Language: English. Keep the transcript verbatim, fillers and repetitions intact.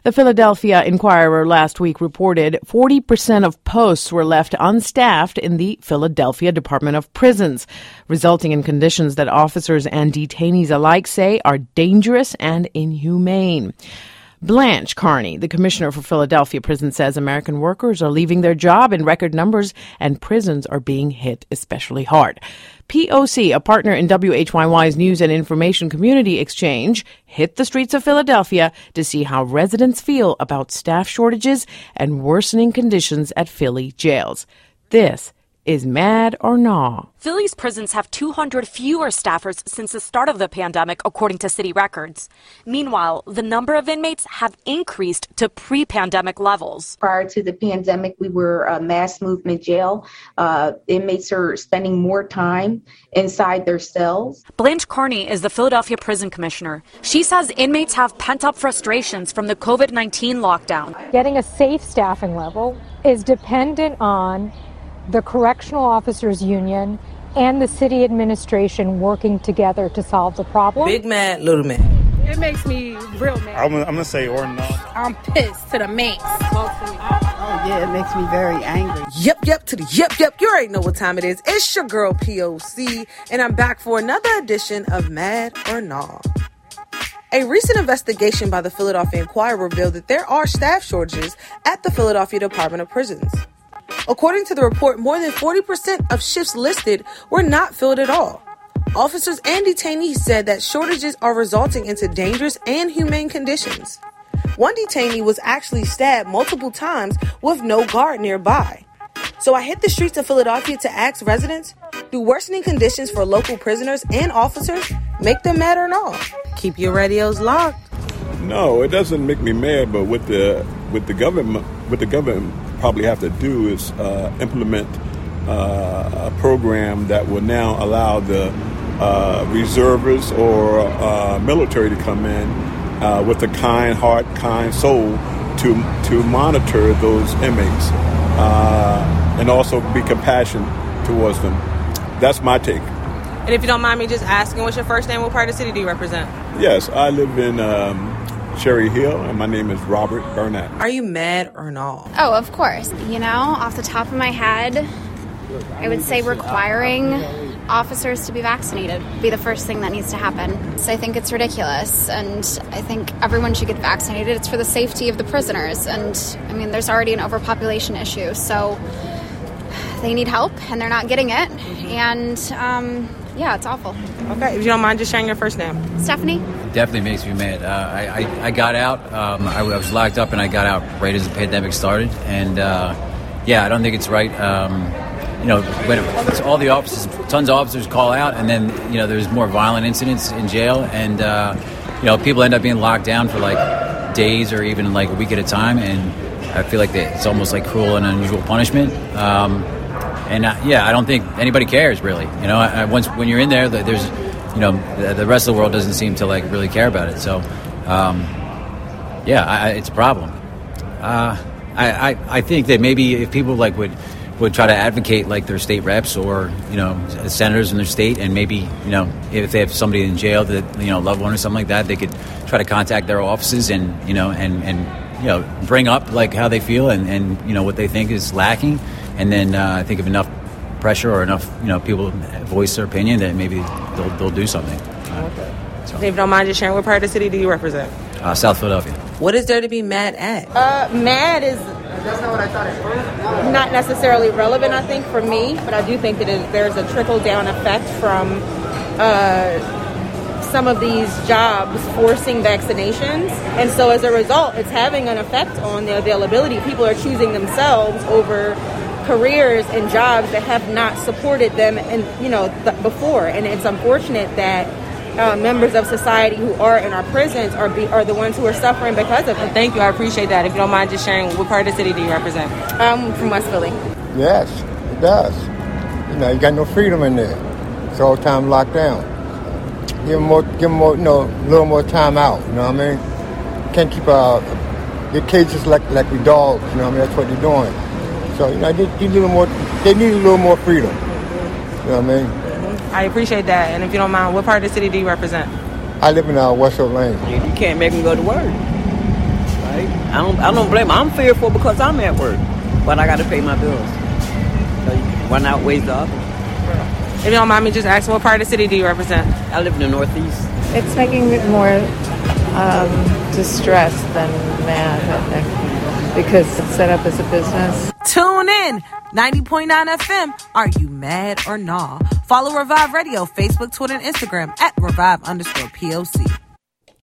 The Philadelphia Inquirer last week reported forty percent of posts were left unstaffed in the Philadelphia Department of Prisons, resulting in conditions that officers and detainees alike say are dangerous and inhumane. Blanche Carney, the commissioner for Philadelphia Prison, says American workers are leaving their job in record numbers and prisons are being hit especially hard. P O C, a partner in W H Y Y's News and Information Community Exchange, hit the streets of Philadelphia to see how residents feel about staff shortages and worsening conditions at Philly jails. This is Mad or Nah. Philly's prisons have two hundred fewer staffers since the start of the pandemic, according to city records. Meanwhile, the number of inmates have increased to pre-pandemic levels. Prior to the pandemic, we were a mass movement jail. Uh, inmates are spending more time inside their cells. Blanche Carney is the Philadelphia Prison Commissioner. She says inmates have pent-up frustrations from the covid nineteen lockdown. Getting a safe staffing level is dependent on the Correctional Officers Union and the city administration working together to solve the problem. Big mad, little mad. It makes me real mad. I'm, I'm going to say or no. I'm pissed to the max. Oh, yeah, it makes me very angry. Yep, yep, to the yep, yep. You already know what time it is. It's your girl, P O C, and I'm back for another edition of Mad or Nah. A recent investigation by the Philadelphia Inquirer revealed that there are staff shortages at the Philadelphia Department of Prisons. According to the report, more than forty percent of shifts listed were not filled at all. Officers and detainees said that shortages are resulting into dangerous and inhumane conditions. One detainee was actually stabbed multiple times with no guard nearby. So I hit the streets of Philadelphia to ask residents, do worsening conditions for local prisoners and officers make them mad or not? Keep your radios locked. No, it doesn't make me mad, but what the with the government what the government probably have to do is uh, implement uh, a program that will now allow the uh, reservists or uh, military to come in uh, with a kind heart, kind soul to to monitor those inmates uh, and also be compassionate towards them. That's my take. And if you don't mind me just asking, what's your first name? What part of the city do you represent? Yes, I live in um, Cherry Hill, and my name is Robert Burnett. Are you mad or not? Oh, of course. You know, off the top of my head, I would say requiring officers to be vaccinated would be the first thing that needs to happen. So I think it's ridiculous, and I think everyone should get vaccinated. It's for the safety of the prisoners, and I mean, there's already an overpopulation issue, so they need help, and they're not getting it, and um, yeah, it's awful. Okay, if you don't mind just sharing your first name. Stephanie? Definitely makes me mad. Uh, I, I, I got out. Um, I, I was locked up, and I got out right as the pandemic started. And, uh, yeah, I don't think it's right. Um, you know, when it, it's all the officers, tons of officers call out, and then, you know, there's more violent incidents in jail. And, uh, you know, people end up being locked down for, like, days or even, like, a week at a time. And I feel like they, it's almost like cruel and unusual punishment. Um, and, uh, yeah, I don't think anybody cares, really. You know, I, once when you're in there, there's... You know, the, the rest of the world doesn't seem to, like, really care about it. So, um, yeah, I, it's a problem. Uh, I, I, I think that maybe if people, like, would would try to advocate, like, their state reps or, you know, senators in their state, and maybe, you know, if they have somebody in jail that, you know, loved one or something like that, they could try to contact their offices and, you know, and, and you know, bring up, like, how they feel and, and you know, what they think is lacking. And then uh, I think if enough pressure or enough, you know, people voice their opinion, that maybe they'll they'll do something. Uh, okay. So. If you don't mind just sharing, what part of the city do you represent? Uh, South Philadelphia. What is there to be mad at? Uh, mad is that's not what I thought it was. Not necessarily relevant, I think, for me, but I do think that it, there's a trickle-down effect from uh, some of these jobs forcing vaccinations. And so as a result, it's having an effect on the availability. People are choosing themselves over careers and jobs that have not supported them and you know th- before, and it's unfortunate that uh, members of society who are in our prisons are be- are the ones who are suffering because of it. Thank you, I appreciate that. If you don't mind just sharing, what part of the city do you represent? I'm from West Philly. Yes, it does. You know, you got no freedom in there. It's all time locked down. Give them more, give them more, you know, a little more time out. You know what I mean? Can't keep uh, your cages like like we dogs. You know what I mean? That's what they're doing. So, you know, they need a little more, they need a little more freedom. You know what I mean? I appreciate that. And if you don't mind, what part of the city do you represent? I live in uh, West Oak Lane. You can't make them go to work, right? I don't I don't blame them. I'm fearful because I'm at work, but I got to pay my bills. So one outweighs the other. If you don't mind me just asking, what part of the city do you represent? I live in the Northeast. It's making me more um, distressed than mad, I think, because it's set up as a business. Tune in. ninety point nine F M. Are you mad or nah? Follow Revive Radio, Facebook, Twitter, and Instagram at Revive underscore P O C.